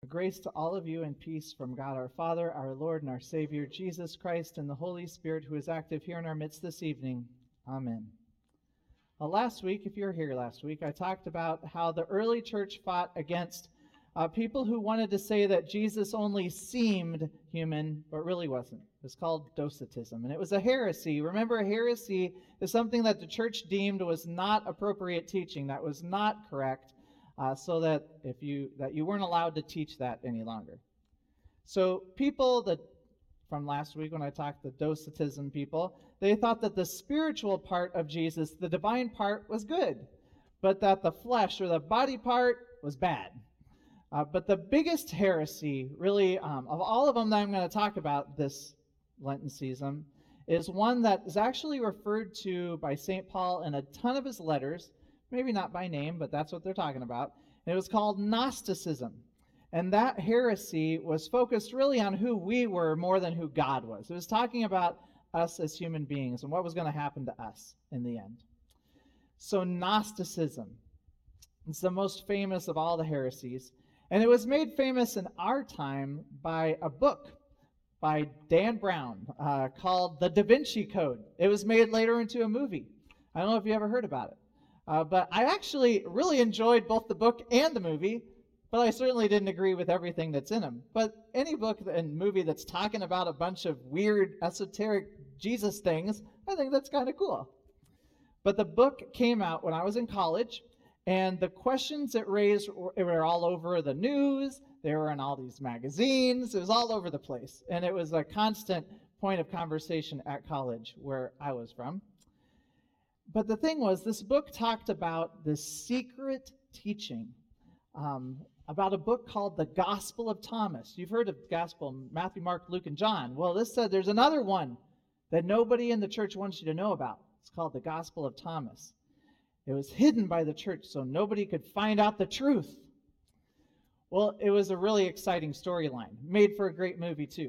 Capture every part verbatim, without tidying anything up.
Grace to all of you and peace from God our Father, our Lord, and our Savior, Jesus Christ, and the Holy Spirit who is active here in our midst this evening. Amen. Well, last week, if you were here last week, I talked about how the early church fought against uh, people who wanted to say that Jesus only seemed human, but really wasn't. It's called Docetism, and it was a heresy. Remember, a heresy is something that the church deemed was not appropriate teaching, that was not correct. Uh, so that if you that you weren't allowed to teach that any longer. So people that from last week when I talked the Docetism people, they thought that the spiritual part of Jesus, the divine part, was good, but that the flesh or the body part was bad. Uh, but the biggest heresy, really, um, of all of them that I'm going to talk about this Lenten season, is one that is actually referred to by Saint Paul in a ton of his letters. Maybe not by name, but that's what they're talking about. And it was called Gnosticism. And that heresy was focused really on who we were more than who God was. It was talking about us as human beings and what was going to happen to us in the end. So Gnosticism, it's the most famous of all the heresies. And it was made famous in our time by a book by Dan Brown uh, called The Da Vinci Code. It was made later into a movie. I don't know if you ever heard about it. Uh, but I actually really enjoyed both the book and the movie, but I certainly didn't agree with everything that's in them. But any book and movie that's talking about a bunch of weird, esoteric Jesus things, I think that's kind of cool. But the book came out when I was in college, and the questions it raised were, were all over the news. They were in all these magazines. It was all over the place. And it was a constant point of conversation at college where I was from. But the thing was, this book talked about this secret teaching, um, about a book called the Gospel of Thomas. You've heard of the Gospel, Matthew, Mark, Luke, and John. Well, this said there's another one that nobody in the church wants you to know about. It's called the Gospel of Thomas. It was hidden by the church so nobody could find out the truth. Well, it was a really exciting storyline, made for a great movie too.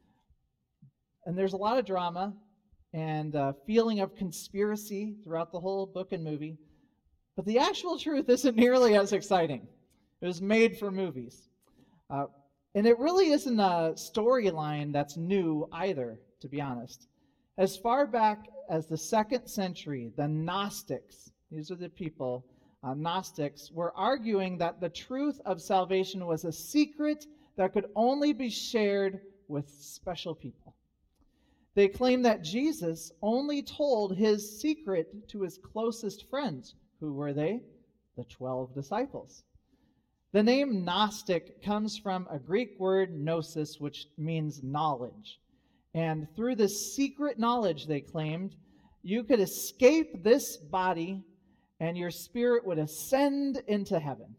And there's a lot of drama and a feeling of conspiracy throughout the whole book and movie. But the actual truth isn't nearly as exciting. It was made for movies. Uh, and it really isn't a storyline that's new either, to be honest. As far back as the second century, the Gnostics, these are the people, uh, Gnostics, were arguing that the truth of salvation was a secret that could only be shared with special people. They claim that Jesus only told his secret to his closest friends. Who were they? The twelve disciples. The name Gnostic comes from a Greek word gnosis, which means knowledge. And through this secret knowledge, they claimed, you could escape this body and your spirit would ascend into heaven.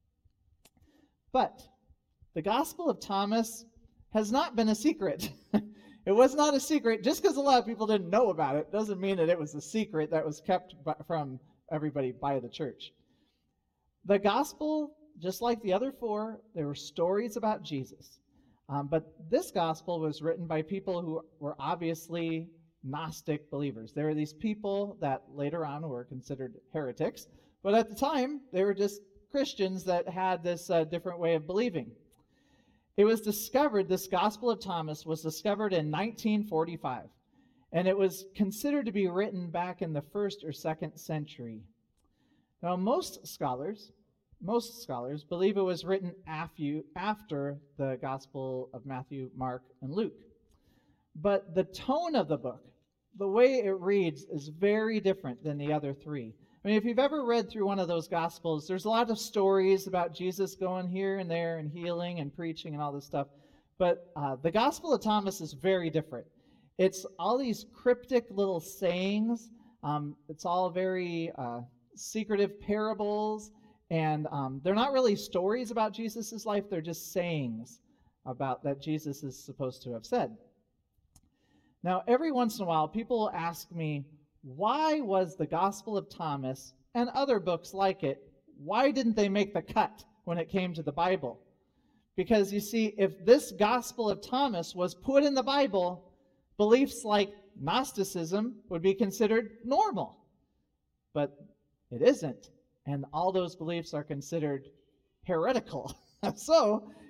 But the Gospel of Thomas has not been a secret. It was not a secret. Just because a lot of people didn't know about it doesn't mean that it was a secret that was kept by, from everybody by the church. The gospel, just like the other four, there were stories about Jesus. Um, but this gospel was written by people who were obviously Gnostic believers. There were these people that later on were considered heretics, but at the time, they were just Christians that had this uh, different way of believing. It was discovered, this Gospel of Thomas was discovered in nineteen forty-five, and it was considered to be written back in the first or second century. Now, most scholars, most scholars believe it was written after the Gospel of Matthew, Mark, and Luke. But the tone of the book, the way it reads, is very different than the other three. I mean, if you've ever read through one of those Gospels, there's a lot of stories about Jesus going here and there and healing and preaching and all this stuff. But uh, the Gospel of Thomas is very different. It's all these cryptic little sayings. Um, it's all very uh, secretive parables. And um, they're not really stories about Jesus' life. They're just sayings about that Jesus is supposed to have said. Now, every once in a while, people will ask me, why was the Gospel of Thomas and other books like it, why didn't they make the cut when it came to the Bible? Because you see, if this Gospel of Thomas was put in the Bible, beliefs like Gnosticism would be considered normal. But it isn't, and all those beliefs are considered heretical. So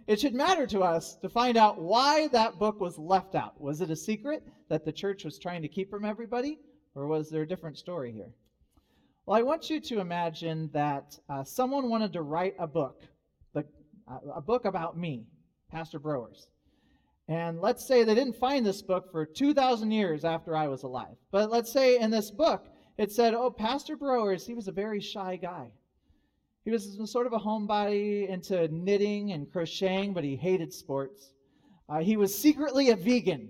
it should matter to us to find out why that book was left out. Was it a secret that the church was trying to keep from everybody, or was there a different story here? Well, I want you to imagine that uh, someone wanted to write a book, the, uh, a book about me, Pastor Browers. And let's say they didn't find this book for two thousand years after I was alive. But let's say in this book, it said, oh, Pastor Browers, he was a very shy guy. He was sort of a homebody into knitting and crocheting, but he hated sports. Uh, he was secretly a vegan.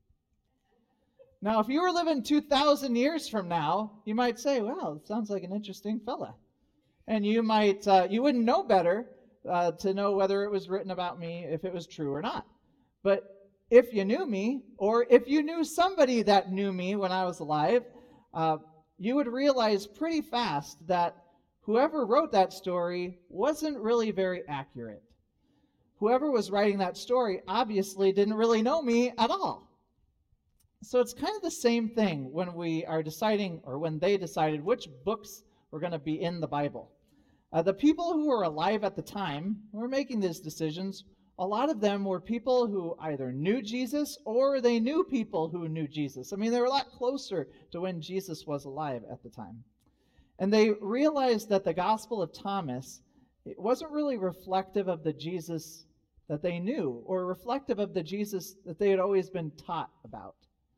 Now, if you were living two thousand years from now, you might say, well, it sounds like an interesting fella. And you might, uh, you wouldn't know better uh, to know whether it was written about me, if it was true or not. But if you knew me, or if you knew somebody that knew me when I was alive, uh, you would realize pretty fast that whoever wrote that story wasn't really very accurate. Whoever was writing that story obviously didn't really know me at all. So it's kind of the same thing when we are deciding, or when they decided which books were going to be in the Bible. Uh, the people who were alive at the time who were making these decisions, a lot of them were people who either knew Jesus or they knew people who knew Jesus. I mean, they were a lot closer to when Jesus was alive at the time. And they realized that the Gospel of Thomas, it wasn't really reflective of the Jesus that they knew, or reflective of the Jesus that they had always been taught about.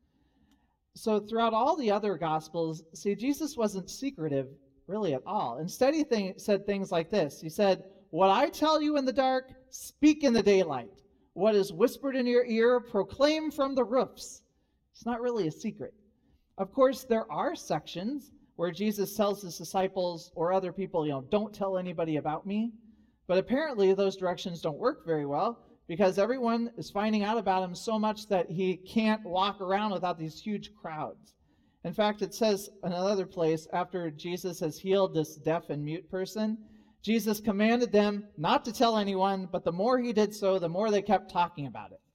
So throughout all the other Gospels, see, Jesus wasn't secretive really at all. Instead, he th- said things like this. He said, what I tell you in the dark, speak in the daylight. What is whispered in your ear, proclaim from the roofs. It's not really a secret. Of course, there are sections where Jesus tells his disciples or other people, you know, don't tell anybody about me. But apparently those directions don't work very well, because everyone is finding out about him so much that he can't walk around without these huge crowds. In fact, it says in another place, after Jesus has healed this deaf and mute person, Jesus commanded them not to tell anyone, but the more he did so, the more they kept talking about it.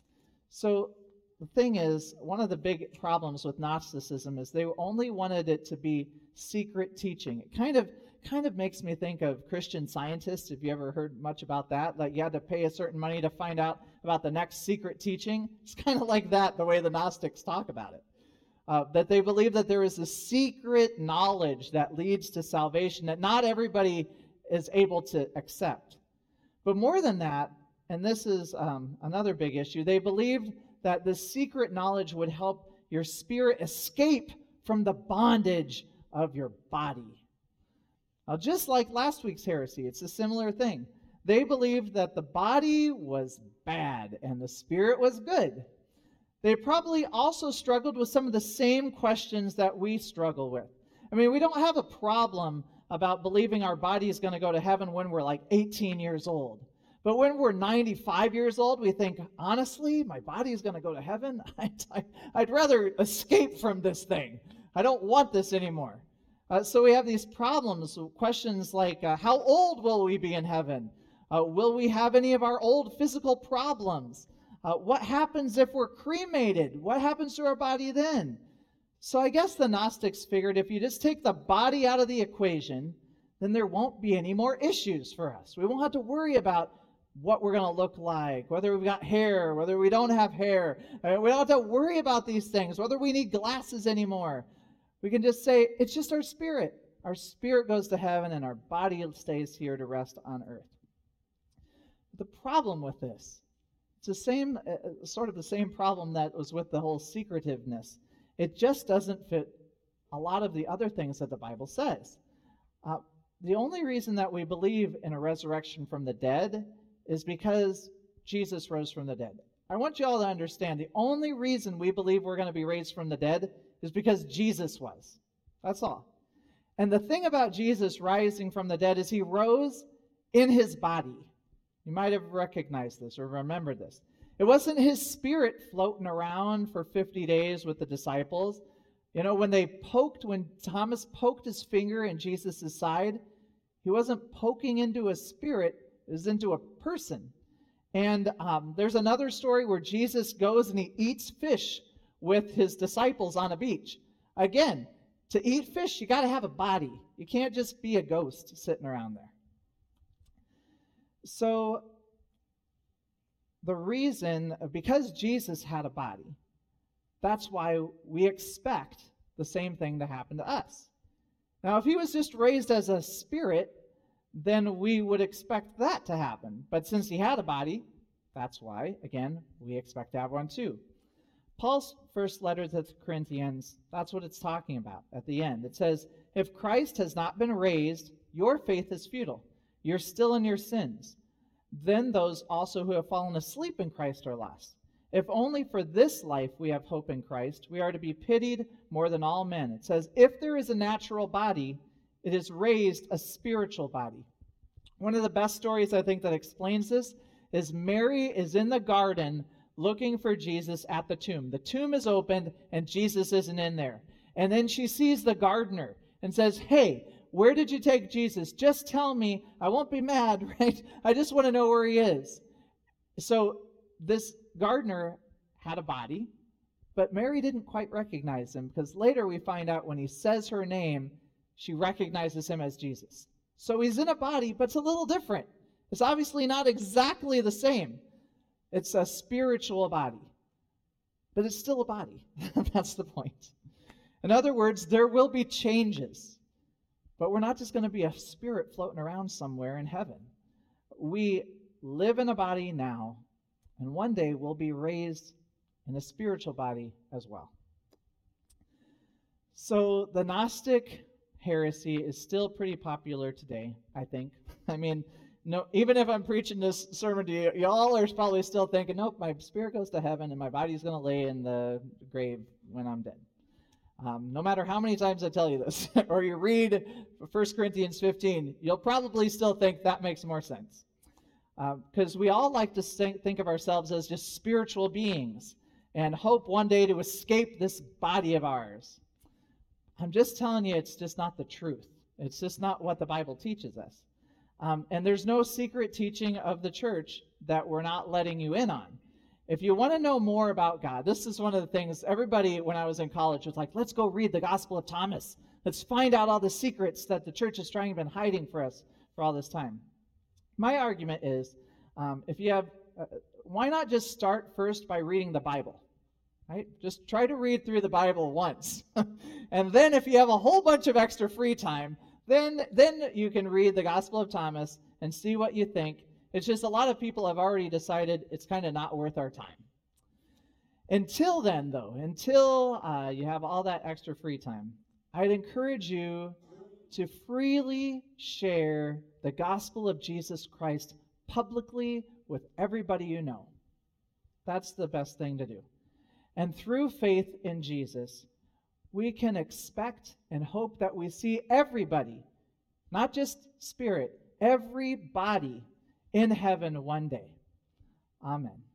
So the thing is, one of the big problems with Gnosticism is they only wanted it to be secret teaching. It kind of kind of makes me think of Christian Scientists, if you ever heard much about that. Like you had to pay a certain money to find out about the next secret teaching. It's kind of like that, the way the Gnostics talk about it. Uh, that they believe that there is a secret knowledge that leads to salvation that not everybody is able to accept. But more than that, and this is um, another big issue, they believed that this secret knowledge would help your spirit escape from the bondage of your body. Now, just like last week's heresy, it's a similar thing. They believed that the body was bad and the spirit was good. They probably also struggled with some of the same questions that we struggle with. I mean, we don't have a problem about believing our body is going to go to heaven when we're like eighteen years old. But when we're ninety-five years old, we think, honestly, my body is going to go to heaven? I'd, I'd rather escape from this thing. I don't want this anymore. Uh, so we have these problems, questions like, uh, how old will we be in heaven? Uh, will we have any of our old physical problems? Uh, what happens if we're cremated? What happens to our body then? So I guess the Gnostics figured if you just take the body out of the equation, then there won't be any more issues for us. We won't have to worry about what we're going to look like, whether we've got hair, whether we don't have hair. Uh, we don't have to worry about these things, whether we need glasses anymore. We can just say, it's just our spirit. Our spirit goes to heaven and our body stays here to rest on earth. The problem with this, it's the same, uh, sort of the same problem that was with the whole secretiveness. It just doesn't fit a lot of the other things that the Bible says. Uh, the only reason that we believe in a resurrection from the dead is because Jesus rose from the dead. I want you all to understand, the only reason we believe we're going to be raised from the dead is because Jesus was. That's all. And the thing about Jesus rising from the dead is he rose in his body. You might have recognized this or remembered this. It wasn't his spirit floating around for fifty days with the disciples. You know, when they poked, when Thomas poked his finger in Jesus' side, he wasn't poking into a spirit, it was into a person. And um, there's another story where Jesus goes and he eats fish with his disciples on a beach. Again, to eat fish, you got to have a body. You can't just be a ghost sitting around there. So the reason, because Jesus had a body, that's why we expect the same thing to happen to us. Now, if he was just raised as a spirit, then we would expect that to happen. But since he had a body, that's why, again, we expect to have one too. Paul's first letter to the Corinthians, that's what it's talking about at the end. It says, if Christ has not been raised, your faith is futile. You're still in your sins. Then those also who have fallen asleep in Christ are lost. If only for this life we have hope in Christ, we are to be pitied more than all men. It says, if there is a natural body, it is raised a spiritual body. One of the best stories, I think, that explains this is Mary is in the garden looking for Jesus at the tomb. The tomb is opened and Jesus isn't in there. And then she sees the gardener and says, hey, where did you take Jesus? Just tell me. I won't be mad, right? I just want to know where he is. So this gardener had a body, but Mary didn't quite recognize him, because later we find out when he says her name, she recognizes him as Jesus. So he's in a body, but it's a little different. It's obviously not exactly the same. It's a spiritual body, but it's still a body. That's the point. In other words, there will be changes, but we're not just going to be a spirit floating around somewhere in heaven. We live in a body now, and one day we'll be raised in a spiritual body as well. So the Gnostic heresy is still pretty popular today, I think. I mean, no, even if I'm preaching this sermon to you, y'all are probably still thinking, nope, my spirit goes to heaven and my body's going to lay in the grave when I'm dead. Um, no matter how many times I tell you this, or you read First Corinthians fifteen, you'll probably still think that makes more sense. Because uh, we all like to think, think of ourselves as just spiritual beings and hope one day to escape this body of ours. I'm just telling you, it's just not the truth. It's just not what the Bible teaches us. Um, and there's no secret teaching of the church that we're not letting you in on. If you want to know more about God, this is one of the things everybody, when I was in college, was like, let's go read the Gospel of Thomas. Let's find out all the secrets that the church has trying to been hiding for us for all this time. My argument is, um, if you have, uh, why not just start first by reading the Bible, right? Just try to read through the Bible once. And then if you have a whole bunch of extra free time, then, then you can read the Gospel of Thomas and see what you think. It's just a lot of people have already decided it's kind of not worth our time. Until then, though, until uh, you have all that extra free time, I'd encourage you to freely share the gospel of Jesus Christ publicly with everybody you know. That's the best thing to do. And through faith in Jesus, we can expect and hope that we see everybody, not just spirit, every body in heaven one day. Amen.